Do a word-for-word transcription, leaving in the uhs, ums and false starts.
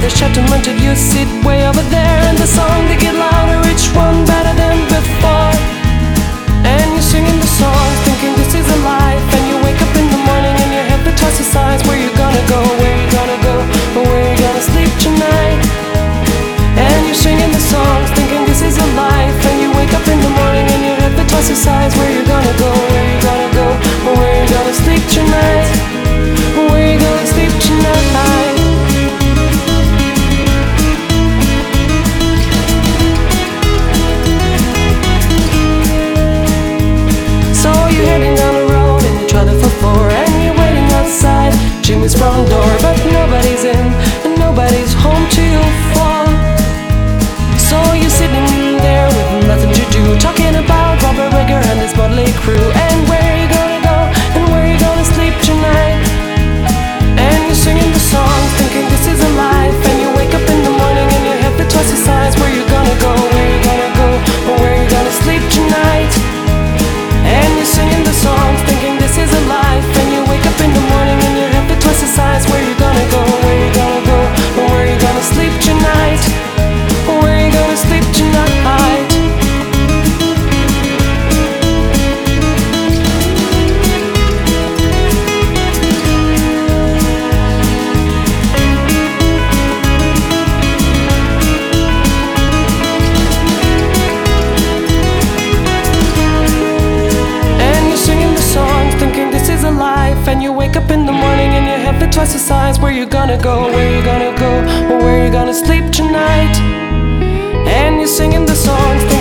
the settlement till you sit way over there. And the song they get louder, each one better than before. And you're singing the song, thinking this is a life. And you wake up in the morning and your head the toss decides where you gonna go, where you gonna go, or where you gonna sleep tonight. And you're singing the songs, thinking this is a life. And you wake up in the morning and your head the toss decides where you gonna go, where you gonna go, or where you gonna sleep tonight. Where you gonna sleep tonight? So you're heading down the road and you try the fourth floor, and you're waiting outside Jimmy's front door, but nobody's in and nobody's home till you fall. So you're sitting there with nothing to do, talking about Robert Wigger and his motley crew, and where you gonna go and where you gonna sleep tonight. And you're singing the songs, thinking this is a life. And you wake up in the morning and your head the toss decides where you gonna go, where you gonna go, or where you gonna sleep tonight. And you're singing the songs, thinking this is a life. And you wake up in the morning and your head the toss decides where you gonna go, where you gonna go, or where you gonna sleep tonight. Where you gonna sleep tonight? And you wake up in the morning and your head the twice the size where you gonna go, where you gonna go, or where you gonna sleep tonight. And you're singing the songs